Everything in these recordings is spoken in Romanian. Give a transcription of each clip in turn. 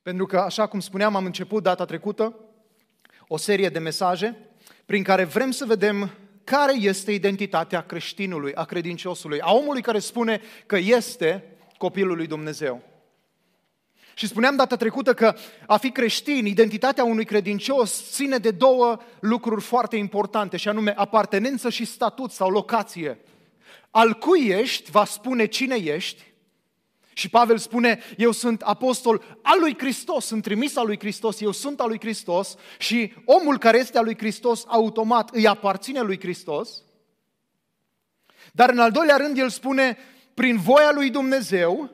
Pentru că, așa cum spuneam, am început data trecută o serie de mesaje prin care vrem să vedem care este identitatea creștinului, a credinciosului, a omului care spune că este copilul lui Dumnezeu. Și spuneam data trecută că a fi creștin, identitatea unui credincios, ține de două lucruri foarte importante, și anume apartenență și statut sau locație. Al cui ești va spune cine ești. Și Pavel spune, eu sunt apostol al lui Hristos, sunt trimis al lui Hristos, eu sunt al lui Hristos, și omul care este al lui Hristos automat îi aparține lui Hristos. Dar în al doilea rând el spune, prin voia lui Dumnezeu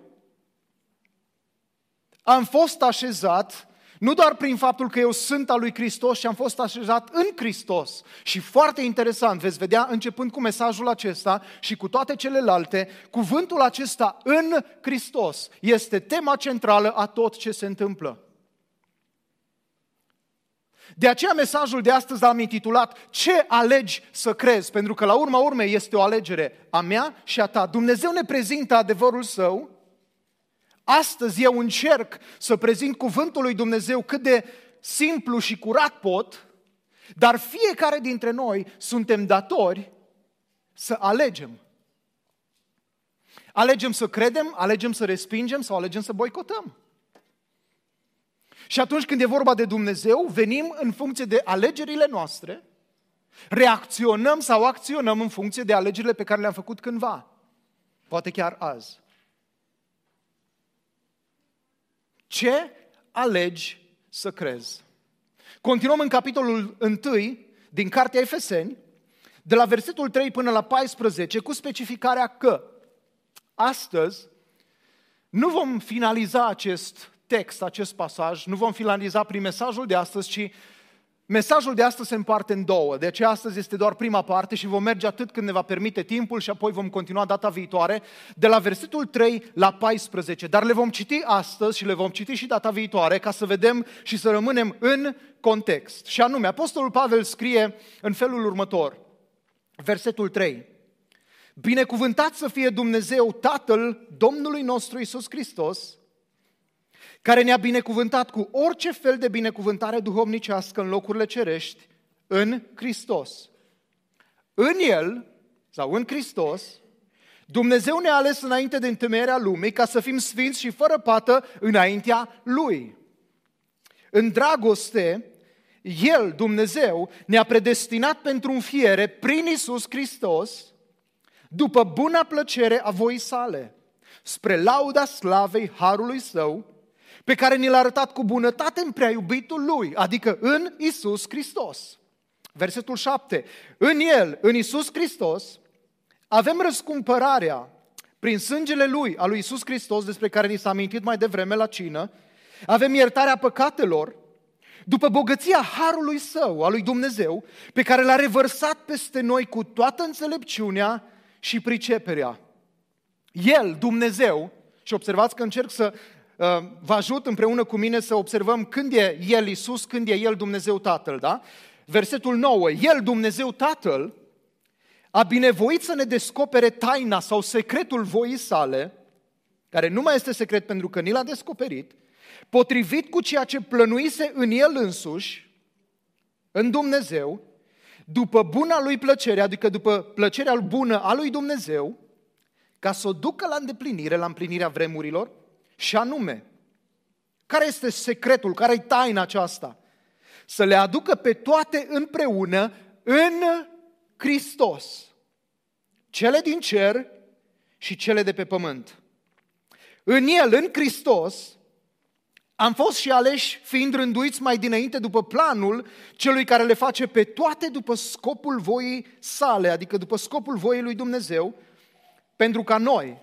am fost așezat, nu doar prin faptul că eu sunt al lui Hristos, și am fost așezat în Hristos. Și foarte interesant, veți vedea, începând cu mesajul acesta și cu toate celelalte, cuvântul acesta în Hristos este tema centrală a tot ce se întâmplă. De aceea mesajul de astăzi l-am intitulat Ce alegi să crezi? Pentru că la urma urmei este o alegere a mea și a ta. Dumnezeu ne prezintă adevărul Său. Astăzi eu încerc să prezint cuvântul lui Dumnezeu cât de simplu și curat pot, dar fiecare dintre noi suntem datori să alegem. Alegem să credem, alegem să respingem sau alegem să boicotăm. Și atunci când e vorba de Dumnezeu, venim în funcție de alegerile noastre, reacționăm sau acționăm în funcție de alegerile pe care le-am făcut cândva, poate chiar azi. Ce alegi să crezi? Continuăm în capitolul 1 din Cartea Efeseni, de la versetul 3 până la 14, cu specificarea că astăzi nu vom finaliza acest text, acest pasaj, nu vom finaliza prin mesajul de astăzi, ci mesajul de astăzi se împarte în două. De aceea astăzi este doar prima parte și vom merge atât cât ne va permite timpul și apoi vom continua data viitoare, de la versetul 3 la 14. Dar le vom citi astăzi și le vom citi și data viitoare ca să vedem și să rămânem în context. Și anume, Apostolul Pavel scrie în felul următor, versetul 3. Binecuvântat să fie Dumnezeu, Tatăl Domnului nostru Iisus Hristos, care ne-a binecuvântat cu orice fel de binecuvântare duhovnicească în locurile cerești, în Hristos. În El, sau în Hristos, Dumnezeu ne-a ales înainte de întemeierea lumii ca să fim sfinți și fără pată înaintea Lui. În dragoste, El, Dumnezeu, ne-a predestinat pentru înfiere prin Iisus Hristos, după buna plăcere a voii sale, spre lauda slavei harului Său, pe care ni l-a arătat cu bunătate în prea iubitul Lui, adică în Iisus Hristos. Versetul 7. În El, în Iisus Hristos, avem răscumpărarea prin sângele Lui, a lui Iisus Hristos, despre care ni s-a amintit mai devreme la cină, avem iertarea păcatelor, după bogăția harului Său, a lui Dumnezeu, pe care l-a revărsat peste noi cu toată înțelepciunea și priceperea. El, Dumnezeu, și observați că încerc să vă ajut împreună cu mine să observăm când e El Iisus, când e El Dumnezeu Tatăl, da? Versetul 9, El Dumnezeu Tatăl a binevoit să ne descopere taina sau secretul voii sale, care nu mai este secret pentru că ni l-a descoperit, potrivit cu ceea ce plănuise în El însuși, în Dumnezeu, după buna Lui plăcere, adică după plăcerea bună a Lui Dumnezeu, ca să o ducă la îndeplinire, la împlinirea vremurilor. Și anume, care este secretul, care e taina aceasta? Să le aducă pe toate împreună în Hristos, cele din cer și cele de pe pământ. În El, în Hristos, am fost și aleși fiind rânduiți mai dinainte după planul celui care le face pe toate după scopul voii sale, adică după scopul voii lui Dumnezeu, pentru ca noi,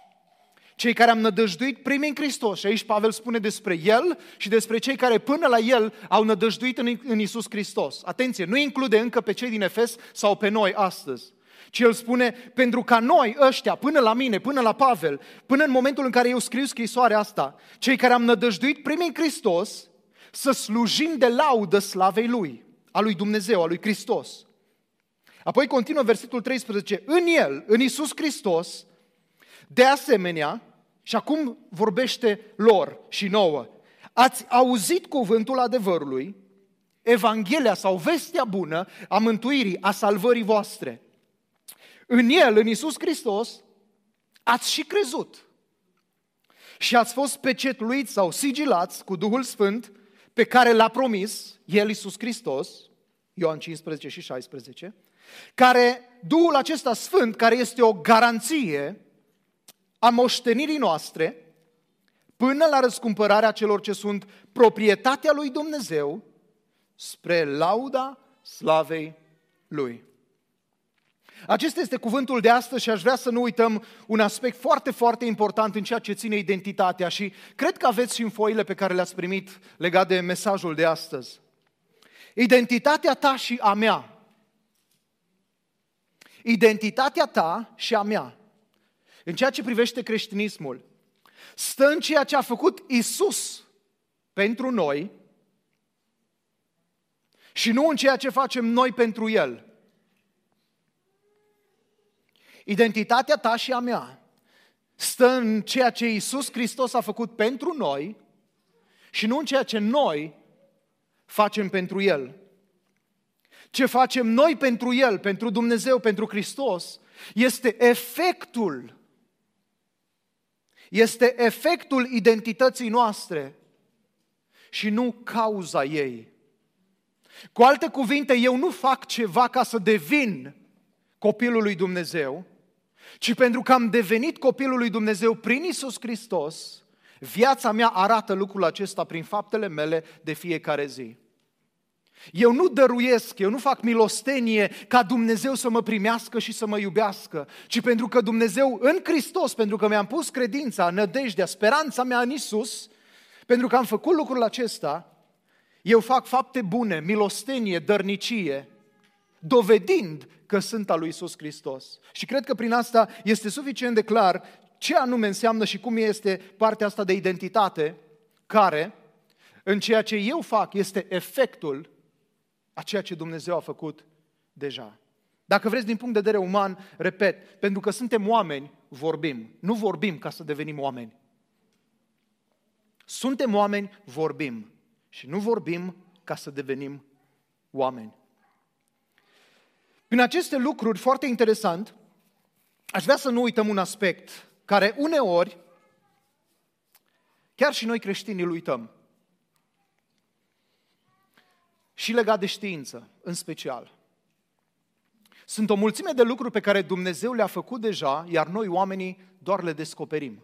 cei care am nădăjduit primii în Hristos, și aici Pavel spune despre El și despre cei care până la El au nădăjduit în Iisus Hristos. Atenție, nu include încă pe cei din Efes sau pe noi astăzi, ci el spune, pentru ca noi ăștia, până la mine, până la Pavel, până în momentul în care eu scriu scrisoarea asta, cei care am nădăjduit primii în Hristos, să slujim de laudă slavei Lui, a lui Dumnezeu, a lui Hristos. Apoi continuă versetul 13, în El, în Iisus Hristos, de asemenea, și acum vorbește lor și nouă, Ați auzit cuvântul adevărului, Evanghelia sau vestea bună a mântuirii, a salvării voastre. În El, în Iisus Hristos, ați și crezut și ați fost pecetluiți sau sigilați cu Duhul Sfânt pe care l-a promis El, Iisus Hristos, Ioan 15 și 16, care, Duhul acesta Sfânt, care este o garanție a moștenirii noastre până la răscumpărarea celor ce sunt proprietatea lui Dumnezeu spre lauda slavei Lui. Acesta este cuvântul de astăzi și aș vrea să nu uităm un aspect foarte, foarte important în ceea ce ține identitatea și cred că aveți și în foile pe care le-ați primit legat de mesajul de astăzi. Identitatea ta și a mea. Identitatea ta și a mea, în ceea ce privește creștinismul, stă în ceea ce a făcut Iisus pentru noi și nu în ceea ce facem noi pentru El. Identitatea ta și a mea stă în ceea ce Iisus Hristos a făcut pentru noi și nu în ceea ce noi facem pentru El. Ce facem noi pentru El, pentru Dumnezeu, pentru Hristos, este efectul identității noastre și nu cauza ei. Cu alte cuvinte, eu nu fac ceva ca să devin copilul lui Dumnezeu, ci pentru că am devenit copilul lui Dumnezeu prin Iisus Hristos, viața mea arată lucrul acesta prin faptele mele de fiecare zi. Eu nu dăruiesc, eu nu fac milostenie ca Dumnezeu să mă primească și să mă iubească, ci pentru că Dumnezeu în Hristos, pentru că mi-am pus credința, nădejdea, speranța mea în Iisus, pentru că am făcut lucrul acesta, eu fac fapte bune, milostenie, dărnicie, dovedind că sunt al lui Iisus Hristos. Și cred că prin asta este suficient de clar ce anume înseamnă și cum este partea asta de identitate, care, în ceea ce eu fac, este efectul a ceea ce Dumnezeu a făcut deja. Dacă vreți, din punct de vedere uman, repet, pentru că suntem oameni, vorbim. Nu vorbim ca să devenim oameni. Suntem oameni, vorbim. Și nu vorbim ca să devenim oameni. Prin aceste lucruri, foarte interesant, aș vrea să nu uităm un aspect care uneori, chiar și noi creștinii îl uităm. Și legat de știință, în special. Sunt o mulțime de lucruri pe care Dumnezeu le-a făcut deja, iar noi, oamenii, doar le descoperim.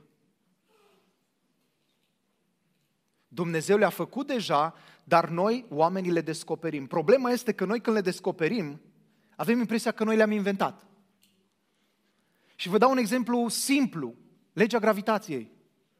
Dumnezeu le-a făcut deja, dar noi, oamenii, le descoperim. Problema este că noi, când le descoperim, avem impresia că noi le-am inventat. Și vă dau un exemplu simplu. Legea gravitației.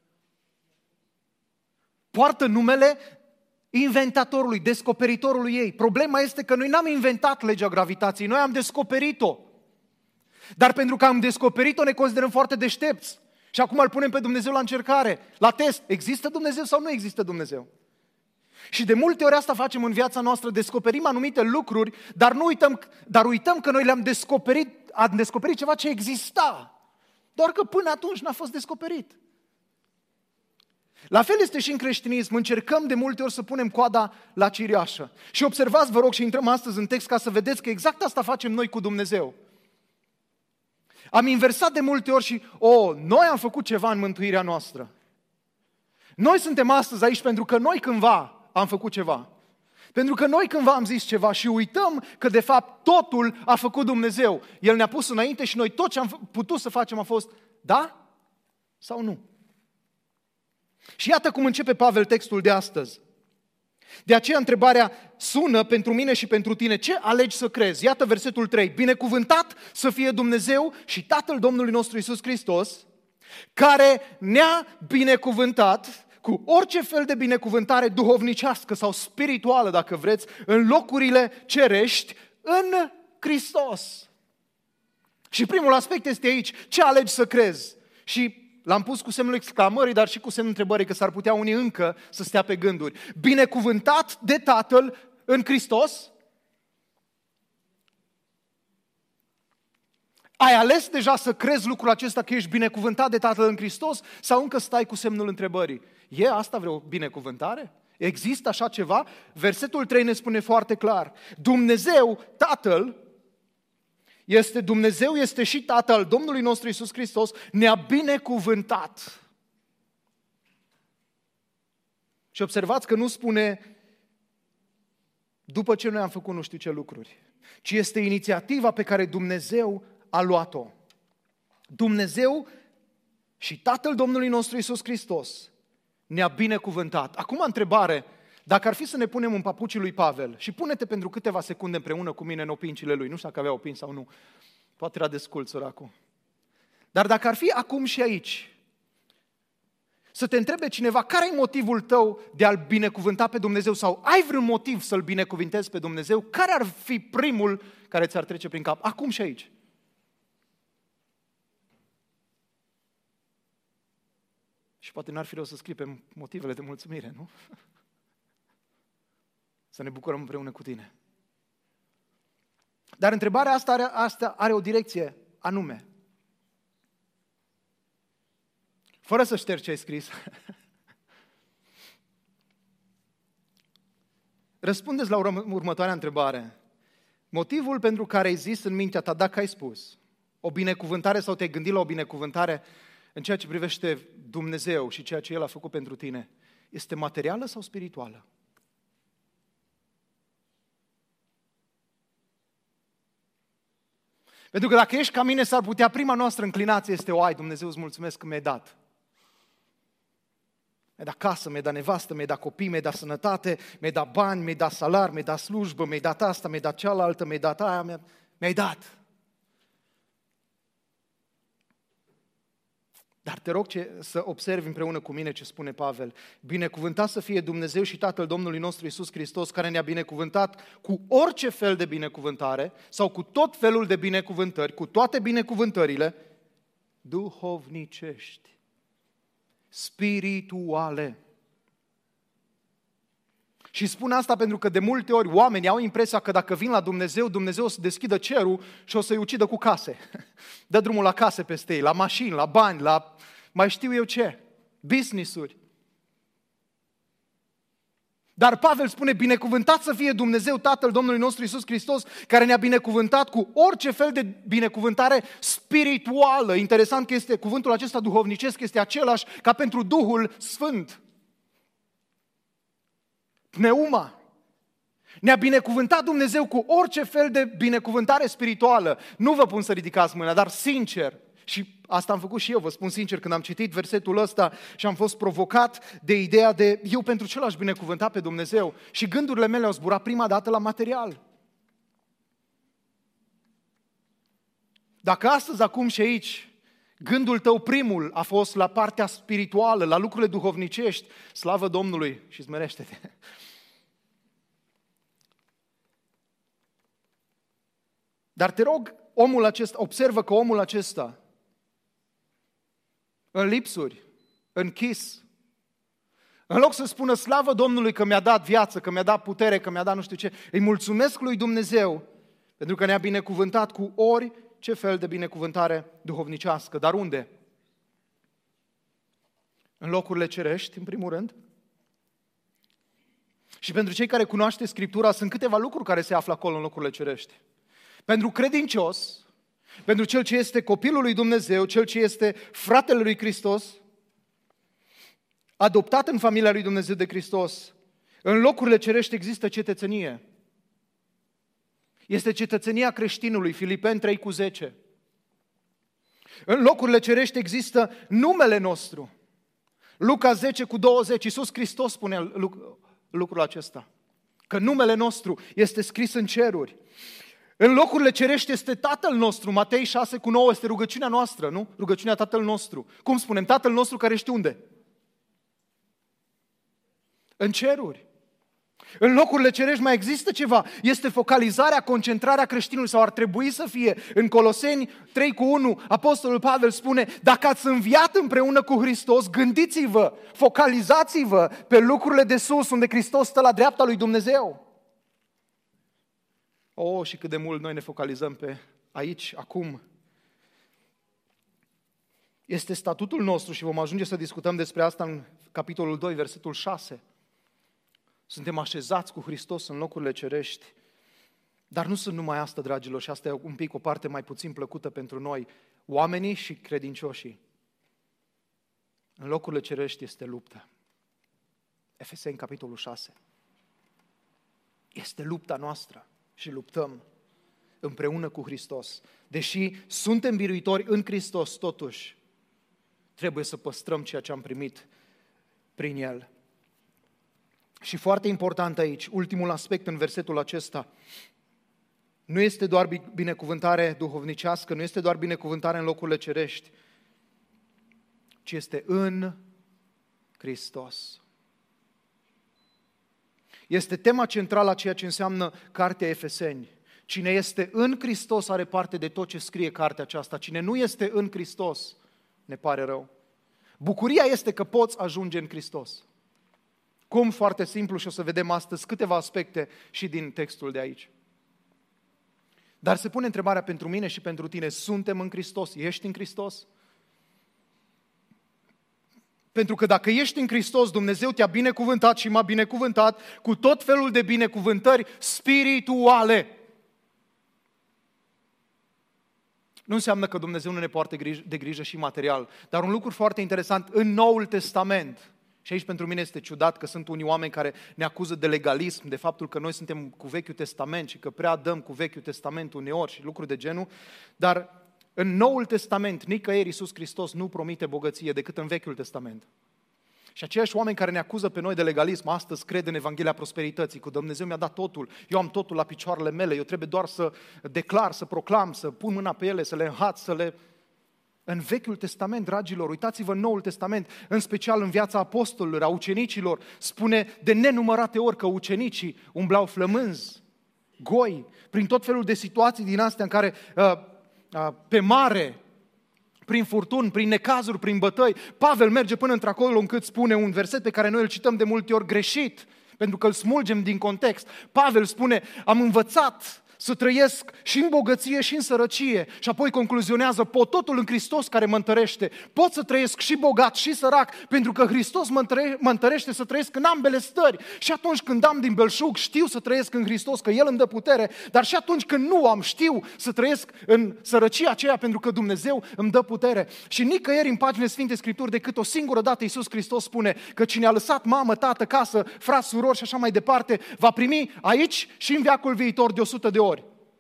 Poartă numele inventatorului, descoperitorului ei. Problema este că noi n-am inventat legea gravitației, noi am descoperit-o. Dar pentru că am descoperit-o, ne considerăm foarte deștepți. Și acum îl punem pe Dumnezeu la încercare, la test. Există Dumnezeu sau nu există Dumnezeu? Și de multe ori asta facem în viața noastră, descoperim anumite lucruri, dar uităm că noi am descoperit ceva ce exista. Doar că până atunci n-a fost descoperit. La fel este și în creștinism, încercăm de multe ori să punem coada la cireașă. Și observați, vă rog, și intrăm astăzi în text ca să vedeți că exact asta facem noi cu Dumnezeu. Am inversat de multe ori și, noi am făcut ceva în mântuirea noastră. Noi suntem astăzi aici pentru că noi cândva am făcut ceva. Pentru că noi cândva am zis ceva și uităm că de fapt totul a făcut Dumnezeu. El ne-a pus înainte și noi tot ce am putut să facem a fost da sau nu. Și iată cum începe Pavel textul de astăzi. De aceea întrebarea sună pentru mine și pentru tine: ce alegi să crezi? Iată versetul 3. Binecuvântat să fie Dumnezeu și Tatăl Domnului nostru Iisus Hristos, care ne-a binecuvântat cu orice fel de binecuvântare duhovnicească sau spirituală, dacă vreți, în locurile cerești, în Hristos. Și primul aspect este aici: ce alegi să crezi? Și l-am pus cu semnul exclamării, dar și cu semnul întrebării, că s-ar putea unii încă să stea pe gânduri. Binecuvântat de Tatăl în Hristos? Ai ales deja să crezi lucrul acesta că ești binecuvântat de Tatăl în Hristos sau încă stai cu semnul întrebării? E asta vreo binecuvântare? Există așa ceva? Versetul 3 ne spune foarte clar. Dumnezeu, Tatăl, este și Tatăl Domnului nostru Iisus Hristos, ne-a binecuvântat. Și observați că nu spune după ce noi am făcut nu știu ce lucruri, ci este inițiativa pe care Dumnezeu a luat-o. Dumnezeu și Tatăl Domnului nostru Iisus Hristos ne-a binecuvântat. Acum întrebare, dacă ar fi să ne punem în papucii lui Pavel și pune-te pentru câteva secunde împreună cu mine în opincile lui, nu știu dacă avea opinci sau nu, poate era descult săracul. Dar dacă ar fi acum și aici, să te întrebe cineva, care e motivul tău de a-L binecuvânta pe Dumnezeu sau ai vreun motiv să-L binecuvintezi pe Dumnezeu, care ar fi primul care ți-ar trece prin cap, acum și aici? Și poate n-ar fi rău să scrii pe motivele de mulțumire, nu? Să ne bucurăm împreună cu tine. Dar întrebarea asta are o direcție anume. Fără să ștergi ce ai scris. Răspundeți la următoarea întrebare. Motivul pentru care ai zis în mintea ta, dacă ai spus o binecuvântare sau te-ai gândit la o binecuvântare în ceea ce privește Dumnezeu și ceea ce El a făcut pentru tine, este materială sau spirituală? Pentru că dacă ești ca mine, s-ar putea prima noastră înclinație este, ai, Dumnezeu, îți mulțumesc că mi-ai dat. Mi-ai dat casă, mi-ai dat nevastă, mi-ai dat copii, mi-ai dat sănătate, mi-ai dat bani, mi-ai dat salar, mi-ai dat slujbă, mi-ai dat asta, mi-ai dat cealaltă, mi-ai dat aia, mi-ai dat. Dar te rog să observi împreună cu mine ce spune Pavel. Binecuvântat să fie Dumnezeu și Tatăl Domnului nostru Iisus Hristos, care ne-a binecuvântat cu orice fel de binecuvântare sau cu tot felul de binecuvântări, cu toate binecuvântările duhovnicești, spirituale. Și spun asta pentru că de multe ori oamenii au impresia că dacă vin la Dumnezeu, Dumnezeu o să deschidă cerul și o să-i ucidă cu case. Dă drumul la case peste ei, la mașini, la bani, la mai știu eu ce, business-uri. Dar Pavel spune, binecuvântat să fie Dumnezeu, Tatăl Domnului nostru Iisus Hristos, care ne-a binecuvântat cu orice fel de binecuvântare spirituală. Interesant că este cuvântul acesta duhovnicesc, este același ca pentru Duhul Sfânt. Pneuma. Ne-a binecuvântat Dumnezeu cu orice fel de binecuvântare spirituală. Nu vă pun să ridicați mâna, dar sincer, și asta am făcut și eu, vă spun sincer, când am citit versetul ăsta și am fost provocat de ideea de eu pentru ce l-aș binecuvânta pe Dumnezeu și gândurile mele au zburat prima dată la material. Dacă astăzi, acum și aici, gândul tău primul a fost la partea spirituală, la lucrurile duhovnicești, slavă Domnului și smerește-te. Dar te rog, omul acesta, observă că omul acesta, în lipsuri, închis, în loc să spună slavă Domnului că mi-a dat viață, că mi-a dat putere, că mi-a dat nu știu ce, îi mulțumesc lui Dumnezeu pentru că ne-a binecuvântat cu orice fel de binecuvântare duhovnicească. Dar unde? În locurile cerești, în primul rând. Și pentru cei care cunoaște Scriptura, sunt câteva lucruri care se află acolo în locurile cerești. Pentru credincios, pentru cel ce este copilul lui Dumnezeu, cel ce este fratele lui Hristos, adoptat în familia lui Dumnezeu de Hristos, în locurile cerești există cetățenie. Este cetățenia creștinului, Filipeni 3:10. În locurile cerești există numele nostru. Luca 10:20, Iisus Hristos spune lucrul acesta, că numele nostru este scris în ceruri. În locurile cerești este Tatăl nostru, Matei 6:9 este rugăciunea noastră, nu? Rugăciunea Tatăl nostru. Cum spunem? Tatăl nostru care ești unde? În ceruri. În locurile cerești mai există ceva. Este focalizarea, concentrarea creștinului sau ar trebui să fie. În Coloseni 3:1, Apostolul Pavel spune, dacă ați înviat împreună cu Hristos, gândiți-vă, focalizați-vă pe lucrurile de sus, unde Hristos stă la dreapta lui Dumnezeu. Și cât de mult noi ne focalizăm pe aici, acum, Este statutul nostru și vom ajunge să discutăm despre asta în capitolul 2, versetul 6. Suntem așezați cu Hristos în locurile cerești. Dar nu sunt numai asta, dragilor, și asta e un pic o parte mai puțin plăcută pentru noi, oamenii și credincioșii. În locurile cerești este luptă. Efeseni, capitolul 6. Este lupta noastră și luptăm împreună cu Hristos. Deși suntem biruitori în Hristos, totuși, trebuie să păstrăm ceea ce am primit prin El. Și foarte important aici, ultimul aspect în versetul acesta, nu este doar binecuvântare duhovnicească, nu este doar binecuvântare în locurile cerești, ci este în Hristos. Este tema centrală a ceea ce înseamnă cartea Efeseni. Cine este în Hristos are parte de tot ce scrie cartea aceasta. Cine nu este în Hristos, ne pare rău. Bucuria este că poți ajunge în Hristos. Cum? Foarte simplu și o să vedem astăzi câteva aspecte și din textul de aici. Dar se pune întrebarea pentru mine și pentru tine, suntem în Hristos? Ești în Hristos? Pentru că dacă ești în Hristos, Dumnezeu te-a binecuvântat și m-a binecuvântat cu tot felul de binecuvântări spirituale. Nu înseamnă că Dumnezeu nu ne poartă de grijă și material, dar un lucru foarte interesant, în Noul Testament, și aici pentru mine este ciudat că sunt unii oameni care ne acuză de legalism, de faptul că noi suntem cu Vechiul Testament și că prea dăm cu Vechiul Testament uneori și lucruri de genul, dar în Noul Testament, nicăieri Iisus Hristos nu promite bogăție decât în Vechiul Testament. Și aceiași oameni care ne acuză pe noi de legalism, astăzi cred în Evanghelia Prosperității, că Dumnezeu mi-a dat totul, eu am totul la picioarele mele, eu trebuie doar să declar, să proclam, să pun mâna pe ele, să le înhat, să le... În Vechiul Testament, dragilor, uitați-vă în Noul Testament, în special în viața apostolilor, a ucenicilor, spune de nenumărate ori că ucenicii umblau flămânzi, goi, prin tot felul de situații din astea în care pe mare, prin furtuni, prin necazuri, prin bătăi, Pavel merge până într-acolo încât spune un verset pe care noi îl cităm de multe ori greșit, pentru că îl smulgem din context. Pavel spune, am învățat să trăiesc și în bogăție și în sărăcie. Și apoi concluzionează, pot totul în Hristos care mă întărește. Pot să trăiesc și bogat și sărac, pentru că Hristos mă întărește să trăiesc în ambele stări. Și atunci când am din belșug, știu să trăiesc în Hristos, că El îmi dă putere, dar și atunci când nu am, știu să trăiesc în sărăcia aceea, pentru că Dumnezeu îmi dă putere. Și nicăieri în paginile Sfinte Scripturi, decât o singură dată Iisus Hristos spune că cine a lăsat mamă, tată, casă, frați, surori și așa mai departe, va primi aici și în veacul viitor de 100 de ori.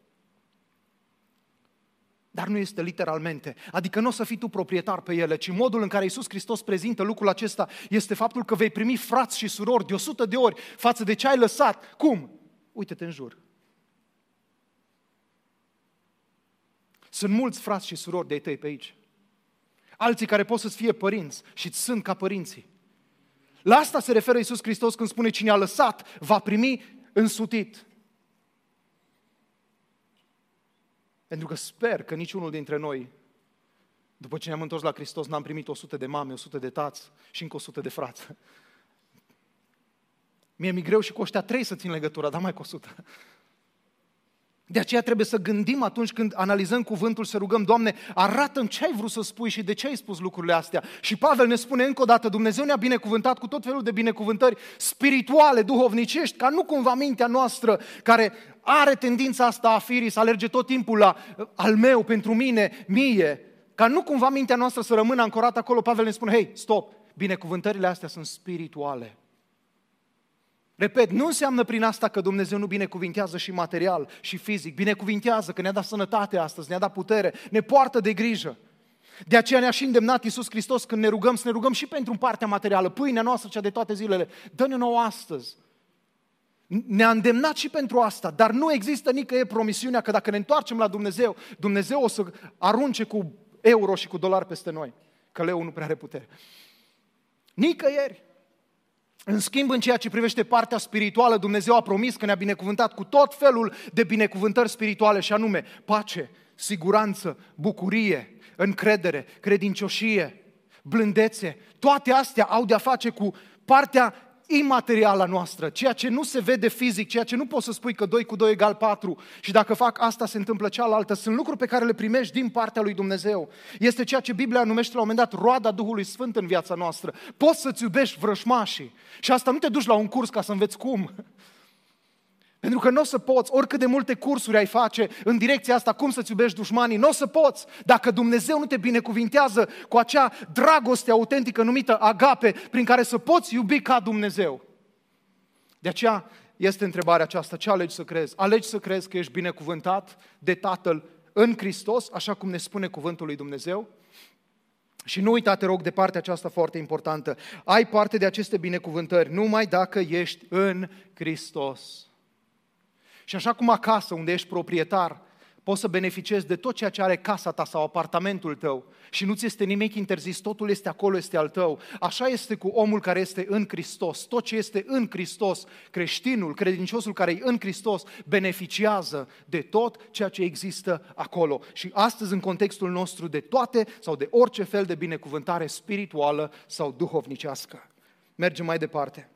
Dar nu este literalmente, adică nu o să fii tu proprietar pe ele, ci modul în care Iisus Hristos prezintă lucrul acesta este faptul că vei primi frați și surori de 100 de ori față de ce ai lăsat. Cum? Uite-te în jur. Sunt mulți frați și surori de-ai tăi pe aici. Alții care pot să-ți fie părinți și sunt ca părinții. La asta se referă Iisus Hristos când spune cine a lăsat va primi însutit. Pentru că sper că niciunul dintre noi, după ce ne-am întors la Hristos, n-am primit 100 de mame, 100 de tați și încă 100 de frați. Mie mi-e greu și cu ăștia 3 să țin legătura, dar mai cu 100. De aceea trebuie să gândim atunci când analizăm cuvântul, să rugăm, Doamne, arată-mi ce ai vrut să spui și de ce ai spus lucrurile astea. Și Pavel ne spune încă o dată, Dumnezeu ne-a binecuvântat cu tot felul de binecuvântări spirituale, duhovnicești, ca nu cumva mintea noastră, care are tendința asta a firii să alerge tot timpul la al meu, pentru mine, mie, ca nu cumva mintea noastră să rămână ancorată acolo. Pavel ne spune, hei, stop, binecuvântările astea sunt spirituale. Repet, nu înseamnă prin asta că Dumnezeu nu binecuvintează și material și fizic. Binecuvintează că ne-a dat sănătate astăzi, ne-a dat putere, ne poartă de grijă. De aceea ne-a și îndemnat Iisus Hristos când ne rugăm, să ne rugăm și pentru partea materială, pâinea noastră cea de toate zilele. Dă-ne nouă astăzi. Ne-a îndemnat și pentru asta, dar nu există nicăieri promisiunea că dacă ne întoarcem la Dumnezeu, Dumnezeu o să arunce cu euro și cu dolari peste noi, că leul nu prea are putere. Nicăieri. În schimb, în ceea ce privește partea spirituală, Dumnezeu a promis că ne-a binecuvântat cu tot felul de binecuvântări spirituale, și anume pace, siguranță, bucurie, încredere, credincioșie, blândețe. Toate astea au de-a face cu partea imaterială noastră, ceea ce nu se vede fizic, ceea ce nu poți să spui că 2 cu 2 egal 4 și dacă fac asta se întâmplă cealaltă, sunt lucruri pe care le primești din partea lui Dumnezeu. Este ceea ce Biblia numește la un moment dat roada Duhului Sfânt în viața noastră. Poți să-ți iubești vrăjmașii și asta nu te duci la un curs ca să înveți cum. Pentru că nu o să poți, oricât de multe cursuri ai face în direcția asta, cum să-ți iubești dușmanii, nu o să poți dacă Dumnezeu nu te binecuvintează cu acea dragoste autentică numită agape, prin care să poți iubi ca Dumnezeu. De aceea este întrebarea aceasta, ce alegi să crezi? Alegi să crezi că ești binecuvântat de Tatăl în Hristos, așa cum ne spune cuvântul lui Dumnezeu? Și nu uita, te rog, de partea aceasta foarte importantă. Ai parte de aceste binecuvântări numai dacă ești în Hristos. Și așa cum acasă, unde ești proprietar, poți să beneficiezi de tot ceea ce are casa ta sau apartamentul tău și nu ți este nimic interzis, totul este acolo, este al tău. Așa este cu omul care este în Hristos. Tot ce este în Hristos, creștinul, credinciosul care e în Hristos, beneficiază de tot ceea ce există acolo. Și astăzi, în contextul nostru, de toate sau de orice fel de binecuvântare spirituală sau duhovnicească. Mergem mai departe.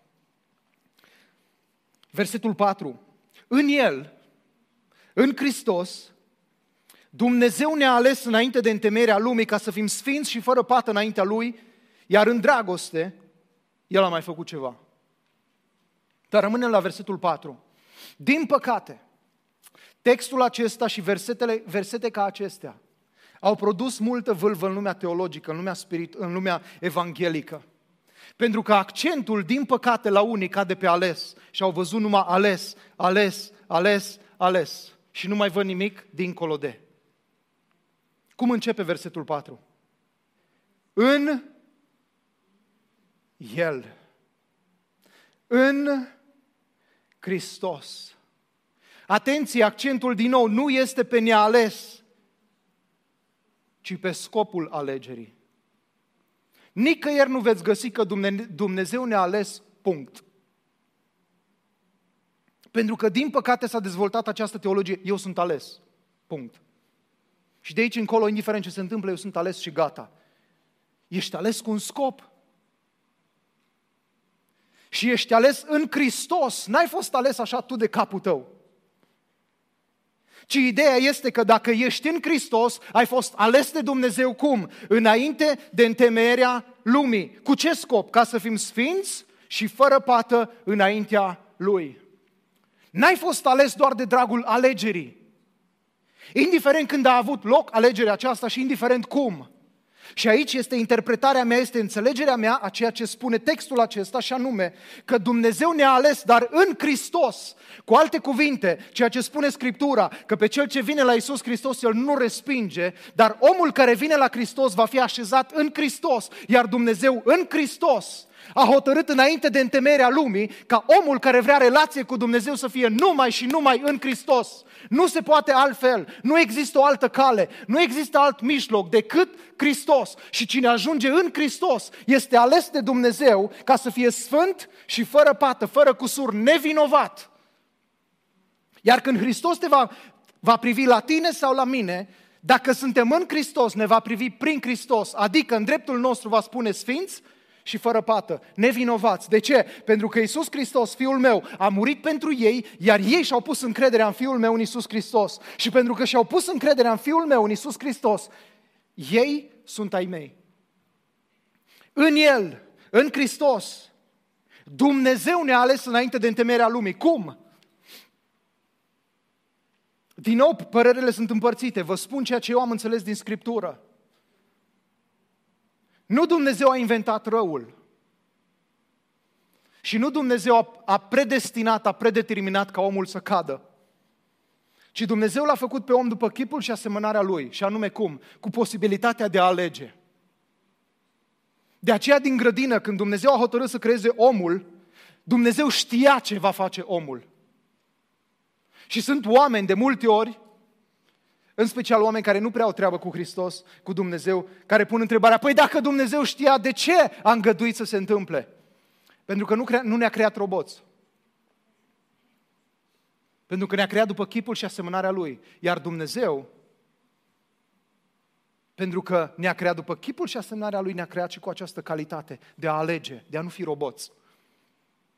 Versetul 4. În El, în Hristos, Dumnezeu ne-a ales înainte de întemeierea lumii ca să fim sfinți și fără pată înaintea Lui, iar în dragoste, El a mai făcut ceva. Dar rămânem la versetul 4. Din păcate, textul acesta și versete ca acestea au produs multă vâlvă în lumea teologică, în lumea evanghelică. Pentru că accentul, din păcate, la unii cade pe ales și au văzut numai ales, ales, ales, ales și nu mai văd nimic dincolo de. Cum începe versetul 4? În El, în Hristos. Atenție, accentul din nou nu este pe neales, ci pe scopul alegerii. Nicăieri nu veți găsi că Dumnezeu ne-a ales, punct. Pentru că din păcate s-a dezvoltat această teologie, eu sunt ales, punct. Și de aici încolo, indiferent ce se întâmplă, eu sunt ales și gata. Ești ales cu un scop. Și ești ales în Hristos, n-ai fost ales așa tu de capul tău. Ci ideea este că dacă ești în Hristos, ai fost ales de Dumnezeu cum? Înainte de întemeierea lumii. Cu ce scop? Ca să fim sfinți și fără pată înaintea Lui. N-ai fost ales doar de dragul alegerii. Indiferent când a avut loc alegerea aceasta și indiferent cum. Și aici este interpretarea mea, este înțelegerea mea a ceea ce spune textul acesta și anume că Dumnezeu ne-a ales, dar în Hristos. Cu alte cuvinte, ceea ce spune Scriptura, că pe cel ce vine la Iisus Hristos, El nu respinge, dar omul care vine la Hristos va fi așezat în Hristos, iar Dumnezeu în Hristos a hotărât înainte de întemeierea lumii ca omul care vrea relație cu Dumnezeu să fie numai și numai în Hristos. Nu se poate altfel, nu există o altă cale, nu există alt mijloc decât Hristos. Și cine ajunge în Hristos este ales de Dumnezeu ca să fie sfânt și fără pată, fără cusur, nevinovat. Iar când Hristos te va privi la tine sau la mine, dacă suntem în Hristos, ne va privi prin Hristos, adică în dreptul nostru va spune sfinți și fără pată, nevinovați. De ce? Pentru că Iisus Hristos, Fiul meu, a murit pentru ei, iar ei și-au pus încrederea în Fiul meu, în Iisus Hristos. Și pentru că și-au pus încrederea în Fiul meu, în Iisus Hristos, ei sunt ai mei. În El, în Hristos, Dumnezeu ne-a ales înainte de întemeierea lumii. Cum? Din nou, părerile sunt împărțite. Vă spun ceea ce eu am înțeles din Scriptură. Nu Dumnezeu a inventat răul. Și nu Dumnezeu a predestinat, a predeterminat ca omul să cadă. Ci Dumnezeu l-a făcut pe om după chipul și asemănarea lui. Și anume cum? Cu posibilitatea de a alege. De aceea din grădină, când Dumnezeu a hotărât să creeze omul, Dumnezeu știa ce va face omul. Și sunt oameni de multe ori, în special oameni care nu prea au treabă cu Hristos, cu Dumnezeu, care pun întrebarea, păi dacă Dumnezeu știa, de ce a îngăduit să se întâmple? Pentru că nu ne-a creat roboți. Pentru că ne-a creat după chipul și asemănarea Lui. Iar Dumnezeu, pentru că ne-a creat după chipul și asemănarea Lui, ne-a creat și cu această calitate de a alege, de a nu fi roboți.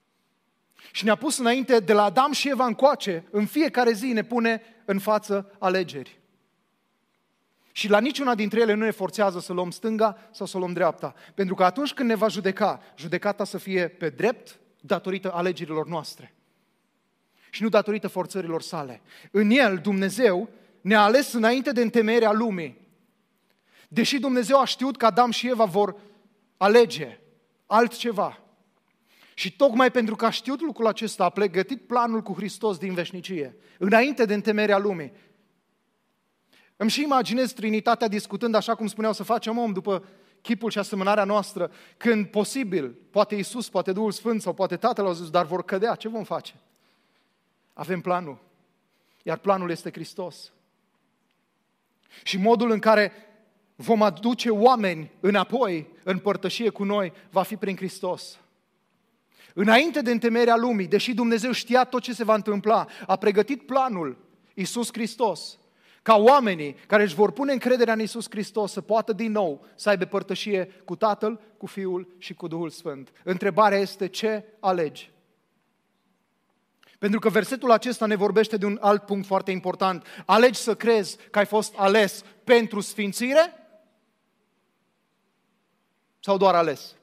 Și ne-a pus înainte, de la Adam și Eva încoace, în fiecare zi ne pune în față alegeri. Și la niciuna dintre ele nu ne forțează să luăm stânga sau să luăm dreapta. Pentru că atunci când ne va judeca, judecata să fie pe drept datorită alegerilor noastre. Și nu datorită forțărilor sale. În El, Dumnezeu ne-a ales înainte de întemeierea lumii. Deși Dumnezeu a știut că Adam și Eva vor alege altceva. Și tocmai pentru că a știut lucrul acesta, a pregătit planul cu Hristos din veșnicie, înainte de întemeierea lumii. Îmi și imaginez Trinitatea discutând așa cum spuneau să facem om după chipul și asemănarea noastră, când posibil, poate Iisus, poate Duhul Sfânt sau poate Tatăl au zis, dar vor cădea, ce vom face? Avem planul, iar planul este Hristos. Și modul în care vom aduce oameni înapoi în părtășie cu noi va fi prin Hristos. Înainte de întemeierea lumii, deși Dumnezeu știa tot ce se va întâmpla, a pregătit planul Iisus Hristos, ca oamenii care își vor pune încrederea în Iisus Hristos să poată din nou să aibă părtășie cu Tatăl, cu Fiul și cu Duhul Sfânt. Întrebarea este ce alegi? Pentru că versetul acesta ne vorbește de un alt punct foarte important. Alegi să crezi că ai fost ales pentru sfințire? Sau doar ales?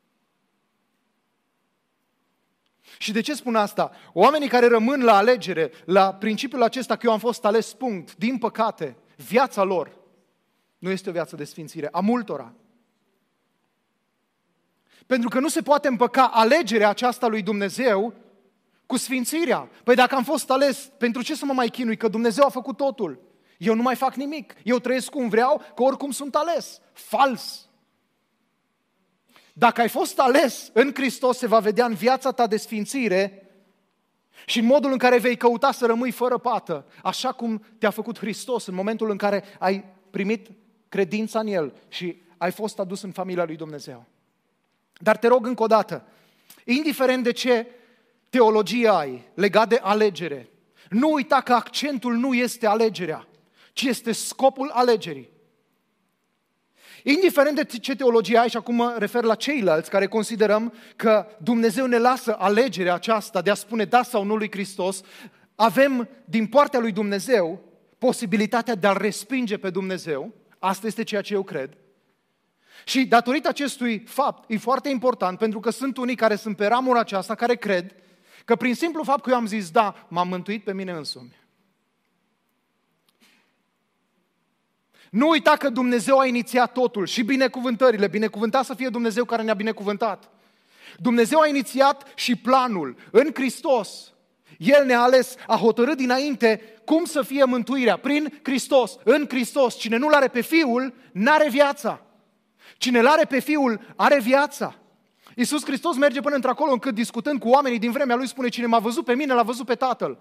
Și de ce spun asta? Oamenii care rămân la alegere, la principiul acesta că eu am fost ales, punct, din păcate, viața lor nu este o viață de sfințire, a multora. Pentru că nu se poate împăca alegerea aceasta lui Dumnezeu cu sfințirea. Păi dacă am fost ales, pentru ce să mă mai chinui? Că Dumnezeu a făcut totul. Eu nu mai fac nimic. Eu trăiesc cum vreau, că oricum sunt ales. Fals! Dacă ai fost ales în Hristos, se va vedea în viața ta de sfințire și în modul în care vei căuta să rămâi fără pată, așa cum te-a făcut Hristos în momentul în care ai primit credința în El și ai fost adus în familia lui Dumnezeu. Dar te rog încă o dată, indiferent de ce teologie ai legat de alegere, nu uita că accentul nu este alegerea, ci este scopul alegerii. Indiferent de ce teologie ai, și acum mă refer la ceilalți care considerăm că Dumnezeu ne lasă alegerea aceasta de a spune da sau nu lui Hristos, avem din partea lui Dumnezeu posibilitatea de a-L respinge pe Dumnezeu. Asta este ceea ce eu cred. Și datorită acestui fapt, e foarte important, pentru că sunt unii care sunt pe ramura aceasta, care cred că prin simplu fapt că eu am zis da, m-am mântuit pe mine însumi. Nu uita că Dumnezeu a inițiat totul și binecuvântările. Binecuvântat să fie Dumnezeu care ne-a binecuvântat. Dumnezeu a inițiat și planul în Hristos. El ne-a ales, a hotărât dinainte cum să fie mântuirea. Prin Hristos, în Hristos. Cine nu l-are pe Fiul, n-are viața. Cine l-are pe Fiul, are viața. Iisus Hristos merge până într-acolo încât discutând cu oamenii din vremea Lui spune, cine m-a văzut pe mine, l-a văzut pe Tatăl.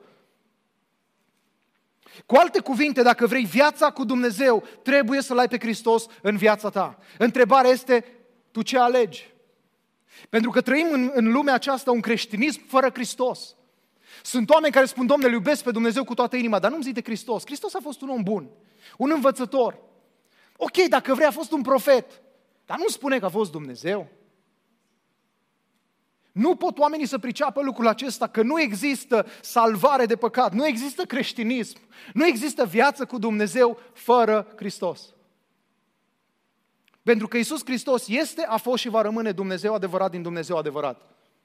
Cu alte cuvinte, dacă vrei viața cu Dumnezeu, trebuie să-L ai pe Hristos în viața ta. Întrebarea este, tu ce alegi? Pentru că trăim în lumea aceasta un creștinism fără Hristos. Sunt oameni care spun, Domnule, îl iubesc pe Dumnezeu cu toată inima, dar nu-mi zic de Hristos. Hristos a fost un om bun, un învățător. Ok, dacă vrei, a fost un profet, dar nu spune că a fost Dumnezeu. Nu pot oamenii să priceapă lucrul acesta, că nu există salvare de păcat, nu există creștinism, nu există viață cu Dumnezeu fără Hristos. Pentru că Iisus Hristos este, a fost și va rămâne Dumnezeu adevărat din Dumnezeu adevărat.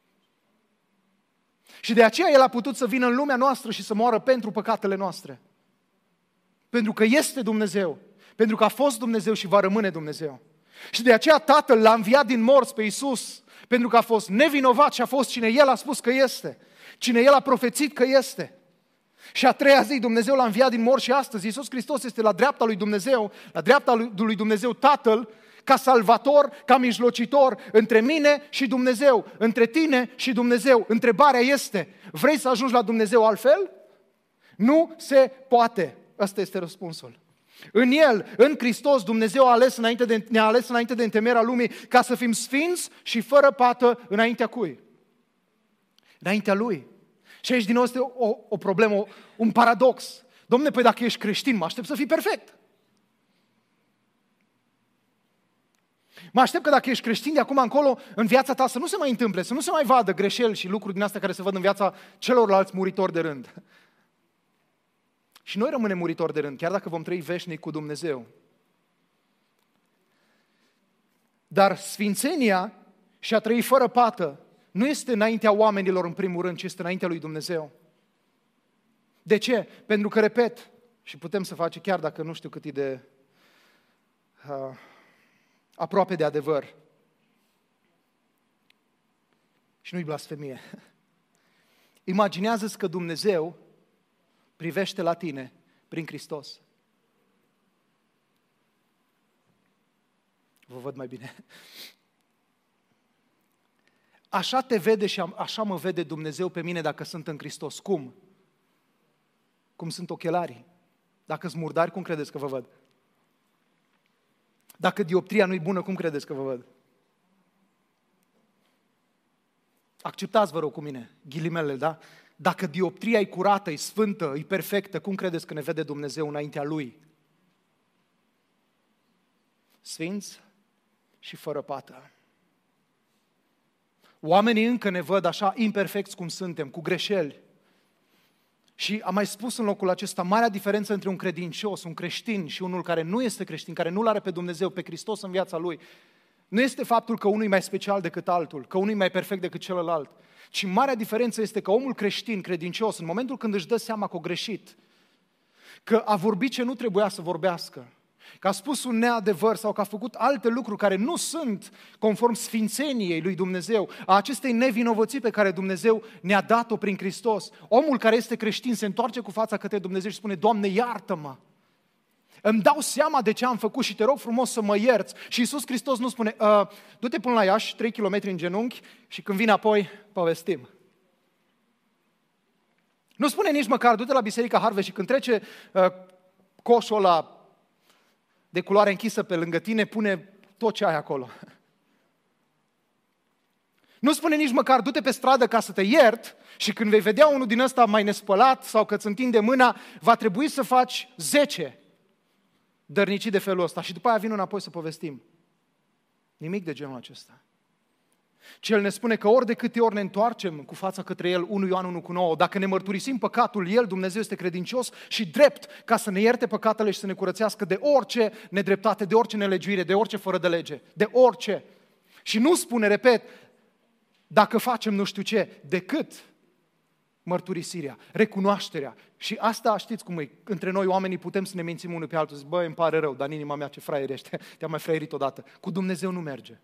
Și de aceea El a putut să vină în lumea noastră și să moară pentru păcatele noastre. Pentru că este Dumnezeu, pentru că a fost Dumnezeu și va rămâne Dumnezeu. Și de aceea Tatăl l-a înviat din morți pe Iisus, pentru că a fost nevinovat și a fost cine El a spus că este, cine El a profețit că este. Și a treia zi Dumnezeu l-a înviat din morți și astăzi Iisus Hristos este la dreapta lui Dumnezeu, la dreapta lui Dumnezeu Tatăl, ca salvator, ca mijlocitor între mine și Dumnezeu, între tine și Dumnezeu. Întrebarea este, vrei să ajungi la Dumnezeu altfel? Nu se poate. Ăsta este răspunsul. În El, în Hristos, Dumnezeu ne-a ales înainte de întemeierea lumii ca să fim sfinți și fără pată înaintea cui? Înaintea Lui. Și aici din nou este o problemă, un paradox. Dom'le, păi dacă ești creștin, mă aștept să fii perfect. Mă aștept că dacă ești creștin de acum încolo, în viața ta să nu se mai întâmple, să nu se mai vadă greșeli și lucruri din astea care se văd în viața celorlalți muritori de rând. Și noi rămânem muritori de rând, chiar dacă vom trăi veșnic cu Dumnezeu. Dar sfințenia și a trăi fără pată nu este înaintea oamenilor în primul rând, ci este înaintea lui Dumnezeu. De ce? Pentru că, repet, și putem să facem chiar dacă nu știu cât e de aproape de adevăr. Și nu-i blasfemie. Imaginează-ți că Dumnezeu privește la tine prin Hristos. Vă văd mai bine. Așa te vede și așa mă vede Dumnezeu pe mine dacă sunt în Hristos. Cum? Cum sunt ochelarii. Dacă sunt murdari, cum credeți că vă văd? Dacă dioptria nu-i bună, cum credeți că vă văd? Acceptați, vă rog, cu mine, ghilimele, da? Dacă dioptria e curată, e sfântă, e perfectă, cum credeți că ne vede Dumnezeu înaintea Lui? Sfinți și fără pată. Oamenii încă ne văd așa imperfecți cum suntem, cu greșeli. Și am mai spus în locul acesta, marea diferență între un credincios, un creștin și unul care nu este creștin, care nu-L are pe Dumnezeu, pe Hristos în viața lui, nu este faptul că unul e mai special decât altul, că unul e mai perfect decât celălalt, ci marea diferență este că omul creștin, credincios, în momentul când își dă seama că a greșit, că a vorbit ce nu trebuia să vorbească, că a spus un neadevăr sau că a făcut alte lucruri care nu sunt conform sfințeniei lui Dumnezeu, a acestei nevinovății pe care Dumnezeu ne-a dat-o prin Hristos. Omul care este creștin se întoarce cu fața către Dumnezeu și spune: Doamne, iartă-mă! Îmi dau seama de ce am făcut și te rog frumos să mă ierți. Și Iisus Hristos nu spune: du-te până la Iași, 3 km în genunchi și când vin apoi, povestim. Nu spune nici măcar: du-te la Biserica Harvest și când trece coșul ăla de culoare închisă pe lângă tine, pune tot ce ai acolo. Nu spune nici măcar: du-te pe stradă ca să te iert și când vei vedea unul din ăsta mai nespălat sau că îți întinde mâna, va trebui să faci 10 dărnicii de felul ăsta și după aia vin înapoi să povestim. Nimic de genul acesta. Ci El ne spune că ori de câte ori ne întoarcem cu fața către El, 1 Ioan 1,9, dacă ne mărturisim păcatul, El, Dumnezeu, este credincios și drept ca să ne ierte păcatele și să ne curățească de orice nedreptate, de orice nelegiuire, de orice fără de lege, de orice. Și nu spune, repet, dacă facem nu știu ce, decât mărturisirea, recunoașterea. Și asta știți cum e, între noi oamenii putem să ne mințim unul pe altul, zic: băi, îmi pare rău, dar în inima mea ce fraier ești, te-am mai fraierit odată. Cu Dumnezeu nu merge.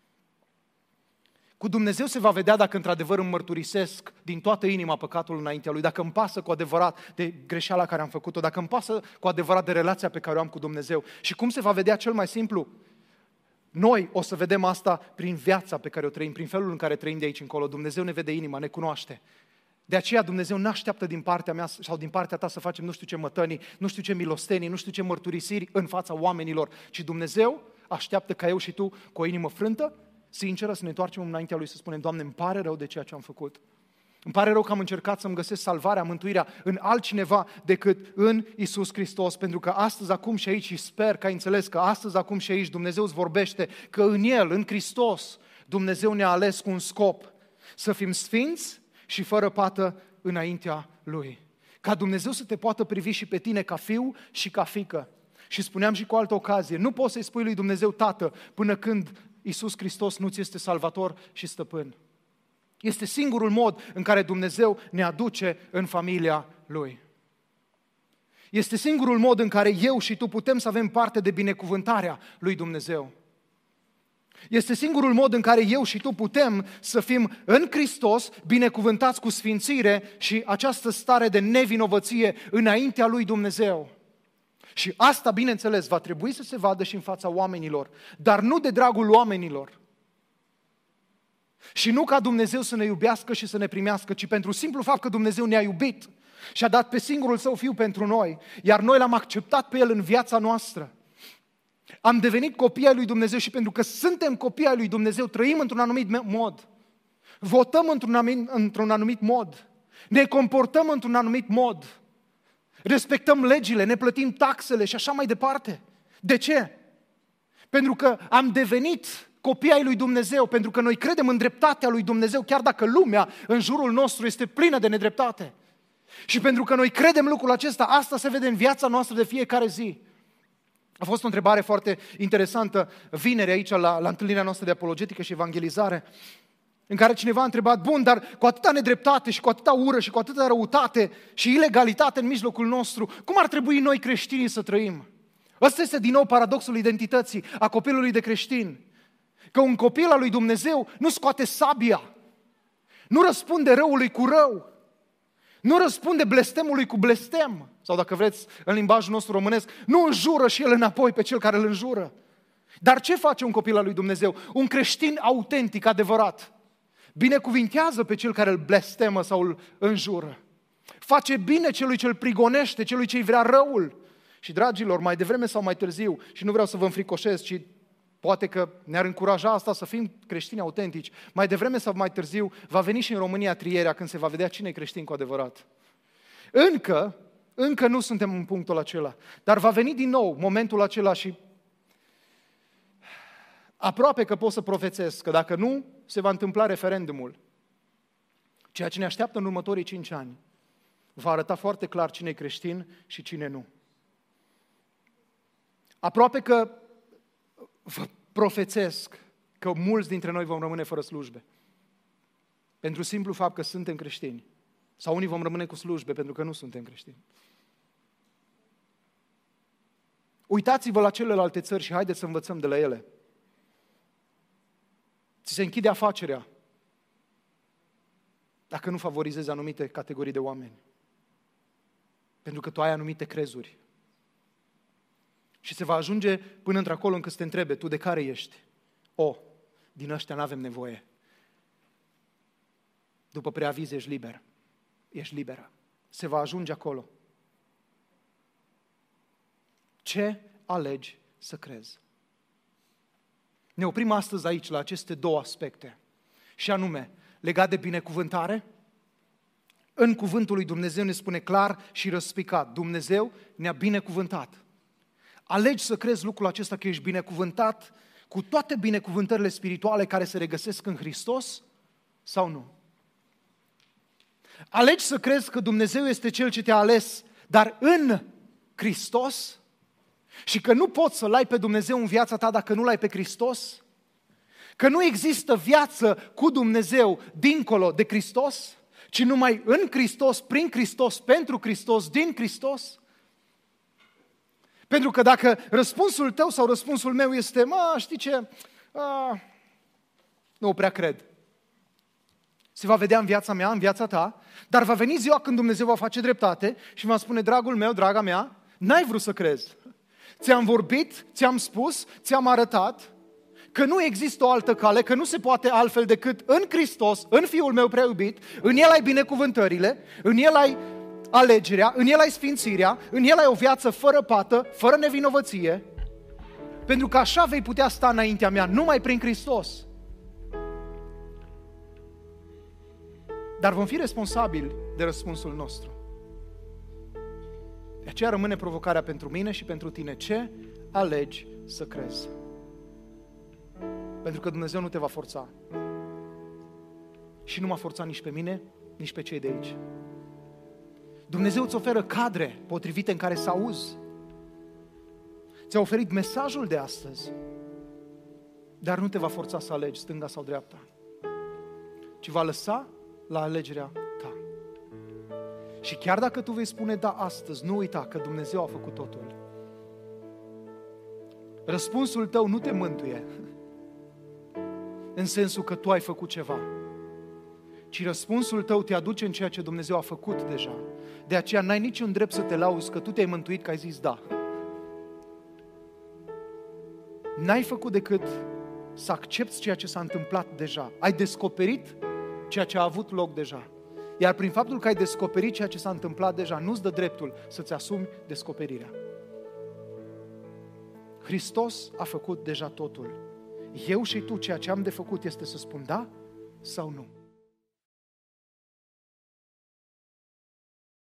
Cu Dumnezeu se va vedea dacă într-adevăr îmi mărturisesc din toată inima păcatul înaintea Lui, dacă îmi pasă cu adevărat de greșeala care am făcut-o, dacă îmi pasă cu adevărat de relația pe care o am cu Dumnezeu. Și cum se va vedea cel mai simplu? Noi o să vedem asta prin viața pe care o trăim, prin felul în care trăim de aici încolo. Dumnezeu ne vede inima, ne cunoaște. De aceea Dumnezeu nu așteaptă din partea mea sau din partea ta să facem nu știu ce mătănii, nu știu ce milostenii, nu știu ce mărturisiri în fața oamenilor, ci Dumnezeu așteaptă ca eu și tu, cu o inimă frântă, sinceră, să ne întoarcem înaintea Lui, să spunem: Doamne, îmi pare rău de ceea ce am făcut. Îmi pare rău că am încercat să-mi găsesc salvarea, mântuirea în altcineva decât în Iisus Hristos, pentru că astăzi, acum și aici, și sper că ai înțeles că astăzi, acum și aici, Dumnezeu îți vorbește că în El, în Hristos, Dumnezeu ne-a ales cu un scop, să fim sfinți și fără pată înaintea Lui. Ca Dumnezeu să te poată privi și pe tine ca fiu și ca fiică. Și spuneam și cu altă ocazie, nu poți să-i spui lui Dumnezeu Tată până când Iisus Hristos nu ți este salvator și stăpân. Este singurul mod în care Dumnezeu ne aduce în familia Lui. Este singurul mod în care eu și tu putem să avem parte de binecuvântarea lui Dumnezeu. Este singurul mod în care eu și tu putem să fim în Hristos binecuvântați cu sfințire și această stare de nevinovăție înaintea lui Dumnezeu. Și asta, bineînțeles, va trebui să se vadă și în fața oamenilor, dar nu de dragul oamenilor. Și nu ca Dumnezeu să ne iubească și să ne primească, ci pentru simplu fapt că Dumnezeu ne-a iubit și a dat pe singurul Său Fiu pentru noi, iar noi L-am acceptat pe El în viața noastră. Am devenit copii ai lui Dumnezeu și pentru că suntem copii ai lui Dumnezeu, trăim într-un anumit mod, votăm într-un anumit mod, ne comportăm într-un anumit mod, respectăm legile, ne plătim taxele și așa mai departe. De ce? Pentru că am devenit copii ai lui Dumnezeu, pentru că noi credem în dreptatea lui Dumnezeu, chiar dacă lumea în jurul nostru este plină de nedreptate. Și pentru că noi credem lucrul acesta, asta se vede în viața noastră de fiecare zi. A fost o întrebare foarte interesantă vineri aici la întâlnirea noastră de apologetică și evangelizare, în care cineva a întrebat, bun, dar cu atâta nedreptate și cu atâta ură și cu atâta răutate și ilegalitate în mijlocul nostru, cum ar trebui noi creștinii să trăim? Ăsta este din nou paradoxul identității a copilului de creștin. Că un copil al lui Dumnezeu nu scoate sabia, nu răspunde răului cu rău, nu răspunde blestemului cu blestem, sau dacă vreți în limbajul nostru românesc, nu înjură și el înapoi pe cel care îl înjură. Dar ce face un copil al lui Dumnezeu? Un creștin autentic, adevărat, binecuvintează pe cel care îl blestemă sau îl înjură. Face bine celui ce îl prigonește, celui ce îi vrea răul. Și dragilor, mai devreme sau mai târziu, și nu vreau să vă înfricoșez, ci poate că ne-ar încuraja asta să fim creștini autentici, mai devreme sau mai târziu va veni și în România trierea când se va vedea cine e creștin cu adevărat. Încă nu suntem în punctul acela, dar va veni din nou momentul acela și aproape că pot să profețesc că dacă nu, se va întâmpla referendumul. Ceea ce ne așteaptă în următorii 5 ani va arăta foarte clar cine e creștin și cine nu. Aproape că vă profețesc că mulți dintre noi vom rămâne fără slujbe. Pentru simplu fapt că suntem creștini. Sau unii vom rămâne cu slujbe pentru că nu suntem creștini. Uitați-vă la celelalte țări și haideți să învățăm de la ele. Ți se închide afacerea dacă nu favorizezi anumite categorii de oameni. Pentru că tu ai anumite crezuri. Și se va ajunge până într-acolo încât să te întrebe, tu de care ești? Din ăștia n-avem nevoie. După preaviz ești liber. Ești liberă. Se va ajunge acolo. Ce alegi să crezi? Ne oprim astăzi aici la aceste două aspecte. Și anume, legat de binecuvântare, în cuvântul lui Dumnezeu ne spune clar și răspicat, Dumnezeu ne-a binecuvântat. Alegi să crezi lucrul acesta că ești binecuvântat cu toate binecuvântările spirituale care se regăsesc în Hristos sau nu? Alegi să crezi că Dumnezeu este Cel ce te-a ales, dar în Hristos? Și că nu poți să-L ai pe Dumnezeu în viața ta dacă nu L-ai pe Hristos? Că nu există viață cu Dumnezeu dincolo de Hristos, ci numai în Hristos, prin Hristos, pentru Hristos, din Hristos? Pentru că dacă răspunsul tău sau răspunsul meu este, știi ce, nu prea cred. Se va vedea în viața mea, în viața ta, dar va veni ziua când Dumnezeu va face dreptate și va spune, dragul meu, draga mea, n-ai vrut să crezi. Ți-am vorbit, ți-am spus, ți-am arătat că nu există o altă cale, că nu se poate altfel decât în Hristos, în Fiul meu prea iubit, în El ai binecuvântările, în El ai alegerea, în El ai sfințirea, în El ai o viață fără pată, fără nevinovăție, pentru că așa vei putea sta înaintea mea, numai prin Hristos. Dar vom fi responsabili de răspunsul nostru. De aceea rămâne provocarea pentru mine și pentru tine. Ce alegi să crezi? Pentru că Dumnezeu nu te va forța. Și nu m-a forțat nici pe mine, nici pe cei de aici. Dumnezeu îți oferă cadre potrivite în care să auzi. Ți-a oferit mesajul de astăzi, dar nu te va forța să alegi stânga sau dreapta, ci va lăsa la alegerea ta. Și chiar dacă tu vei spune da astăzi, nu uita că Dumnezeu a făcut totul. Răspunsul tău nu te mântuie în sensul că tu ai făcut ceva, ci răspunsul tău te aduce în ceea ce Dumnezeu a făcut deja. De aceea n-ai niciun drept să te lauzi că tu te-ai mântuit, că ai zis da. N-ai făcut decât să accepti ceea ce s-a întâmplat deja. Ai descoperit ceea ce a avut loc deja. Iar prin faptul că ai descoperit ceea ce s-a întâmplat deja, nu-ți dă dreptul să-ți asumi descoperirea. Hristos a făcut deja totul. Eu și tu, ceea ce am de făcut este să spun da sau nu.